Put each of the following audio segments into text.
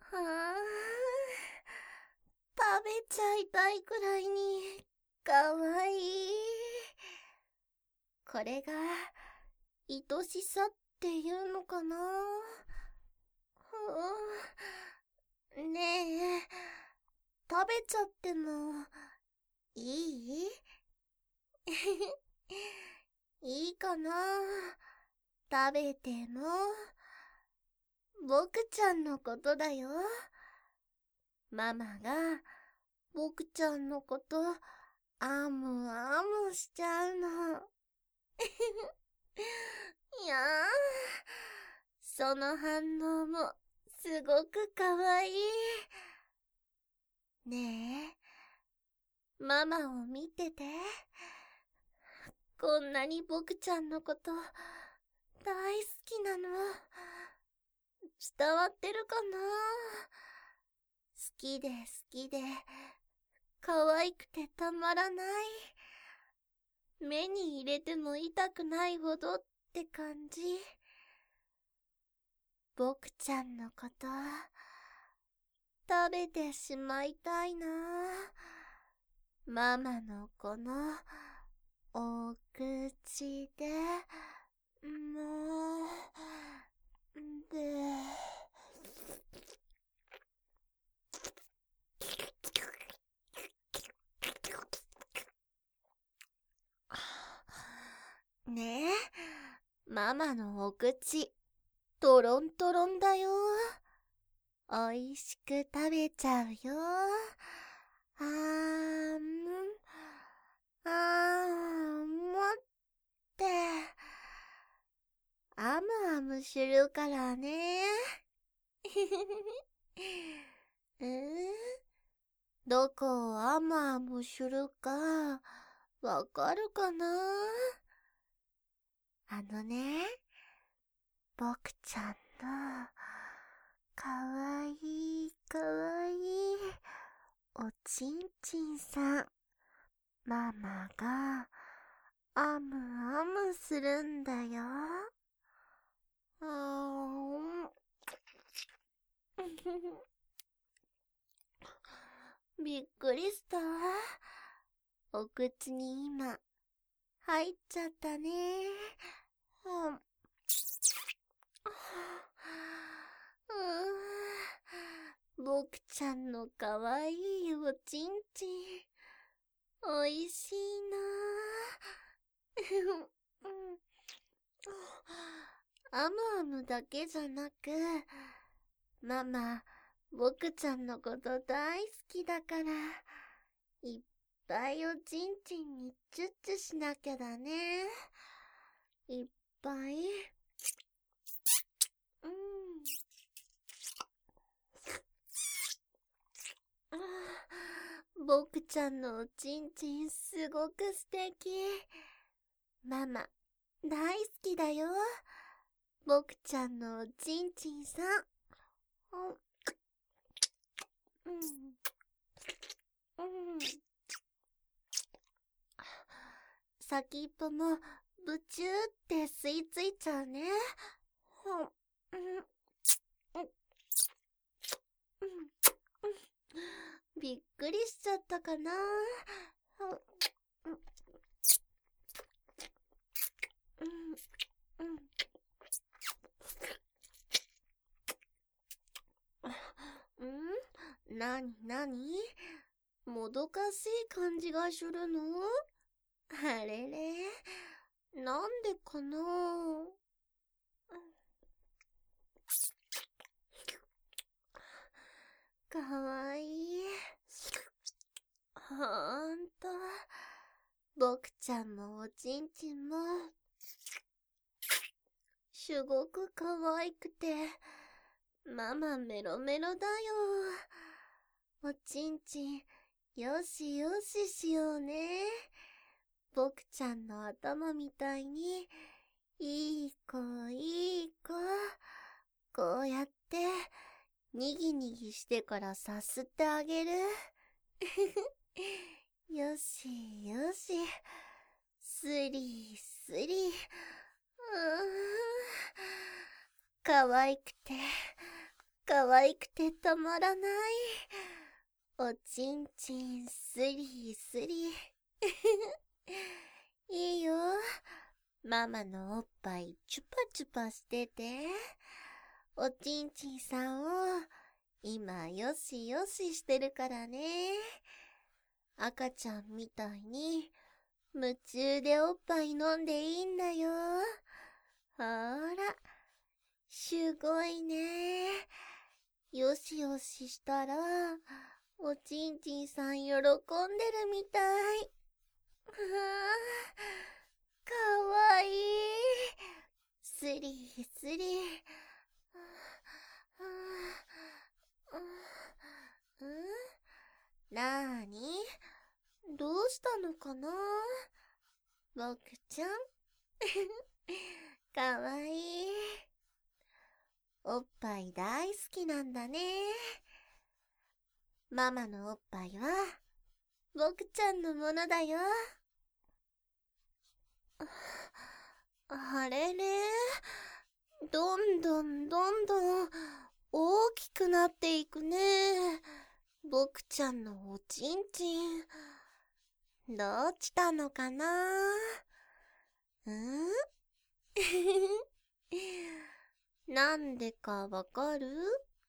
あ、食べちゃいたいくらいにかわいい。これが愛しさっていうのかな。ねえ、食べちゃってもいい？いいかな。食べても。僕ちゃんのことだよ。ママが僕ちゃんのことアムアムしちゃうの。いやー、その反応もすごくかわいい。ねえ、ママを見てて。こんなに僕ちゃんのこと大好きなの伝わってるかな。好きで好きで可愛くてたまらない。目に入れても痛くないほどって感じ。僕ちゃんのこと食べてしまいたいな。ママのこのお口でもでねえ、ママのお口トロントロンだよ。おいしく食べちゃうよ。あーむ、あーむって、あむあむするからね。どこをあむあむするか、わかるかな？僕ちゃんの、かわいいかわいい、おちんちんさん。ママが、あむあむするんだよ。びっくりしたわ。お口に今、入っちゃったね。僕ちゃんのかわいいおちんちん、おいしいな。アムアムだけじゃなく、ママ、僕ちゃんのこと大好きだから、いっぱいおちんちんにチュッチュしなきゃだね。いっぱい。僕ちゃんのおちんちんすごく素敵。ママ、大好きだよ。僕ちゃんのおちんちんさん。先っぽもブチューって吸い付いちゃうね。びっくりしちゃったかな。なになに？もどかしい感じがするの？あれれ、なんでかな。かわいい。ほんと、僕ちゃんもおちんちんも、すごくかわいくて、ママメロメロだよ。おちんちん、よしよししようね。僕ちゃんの頭みたいに、いい子いい子。こうやって、にぎにぎしてからさすってあげる。よしよし。スリスリ。かわいくて、 可愛くてたまらない。おちんちんスリスリ。いいよ。ママのおっぱいチュパチュパしてて。おちんちんさんを今よしよししてるからね。赤ちゃんみたいに夢中でおっぱい飲んでいいんだよ。ほら、すごいね。よしよししたら、おちんちんさん喜んでるみたい。かわいい。スリスリ。なーに？どうしたのかな？僕ちゃんかわいい。おっぱい大好きなんだね。ママのおっぱいは僕ちゃんのものだよ。あれれ、どんどん大きくなっていくね。僕ちゃんのおちんちん。どうしたのかな？なんでかわかる？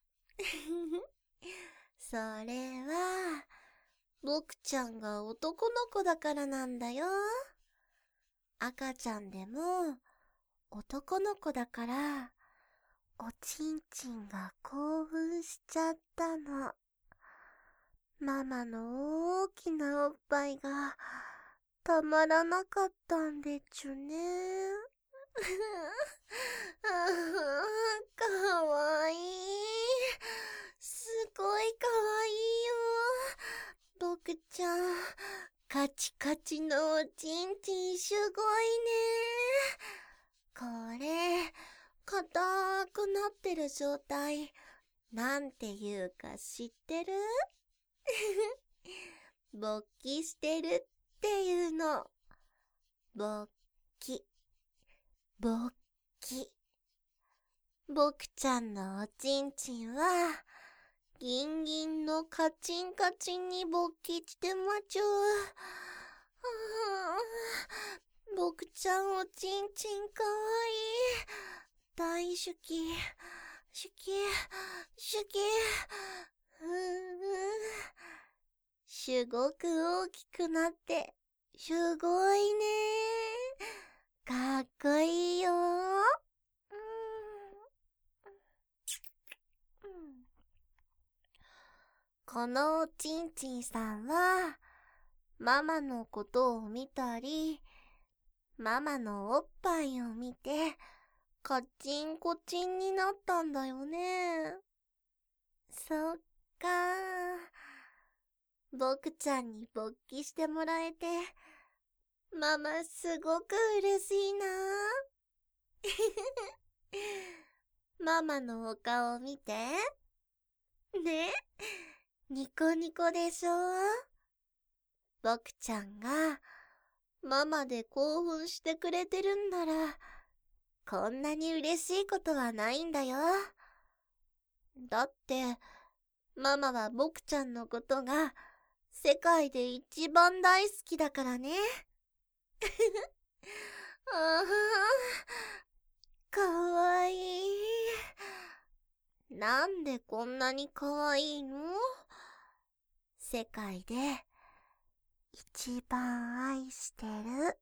それは、僕ちゃんが男の子だからなんだよ。赤ちゃんでも男の子だから、おちんちんが興奮しちゃったの。ママの大きなおっぱいがたまらなかったんでちゅね。かわいい。すごいかわいいよ。僕ちゃん、カチカチのおちんちんすごいね。これ、硬くなってる状態、なんていうか知ってる？勃起してるっていうの。勃起、勃起。僕ちゃんのおちんちんは、ギンギンのカチンカチンに勃起してまちゅ。僕ちゃんおちんちんかわいい。大好き、好き、好き。すごく大きくなって、すごいね。かっこいいよ。このおちんちんさんは、ママのことを見たり、ママのおっぱいを見て、カチンコチンになったんだよね。そっか。僕ちゃんに勃起してもらえて、ママすごく嬉しいな。ママのお顔見て。ね、ニコニコでしょ。僕ちゃんがママで興奮してくれてるんなら、こんなに嬉しいことはないんだよ。だって、ママは僕ちゃんのことが世界で一番大好きだからね。ああ、かわいい。なんでこんなにかわいいの？世界で一番愛してる。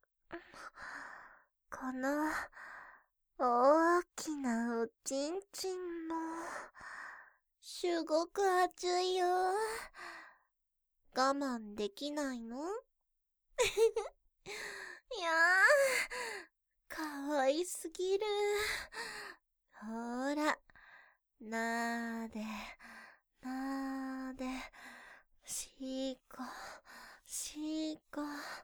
この大きなおちんちんもすごく熱いよ。我慢できないの？いやー、かわいすぎる。ほら、なーで、なーで、しこ、しこ。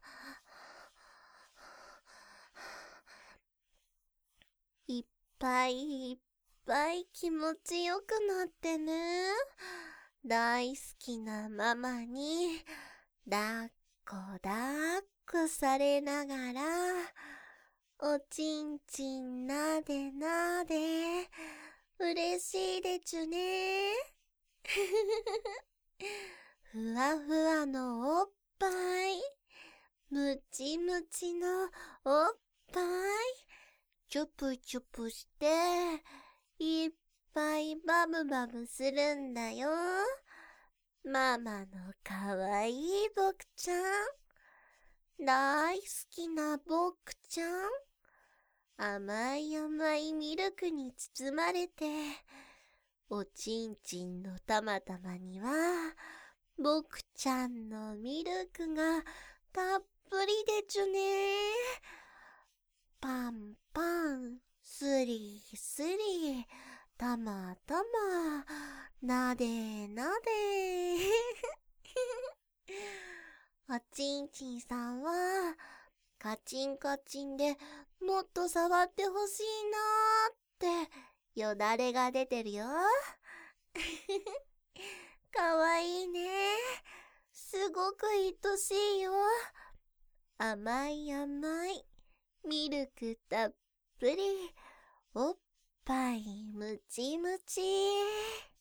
いっぱいいっぱい気持ちよくなってね。大好きなママに抱っこ抱っこされながら、おちんちんなでなで、 嬉しいでちゅね。ふわふわのおっぱい。むちむちのおっぱい。チュプチュプして、いっぱいバブバブするんだよ。ママのかわいい僕ちゃん。大好きな僕ちゃん。甘い甘いミルクに包まれて、おちんちんのたまたまには、僕ちゃんのミルクがたっぷりでちゅね。パンパン、スリスリ、たまたま、なでなで。おちんちんさんは、カチンカチンでもっと触ってほしいなーってよだれが出てるよ。かわいいね。すごく愛しいよ。甘い甘いミルクたっぷり、おっぱいむちむち。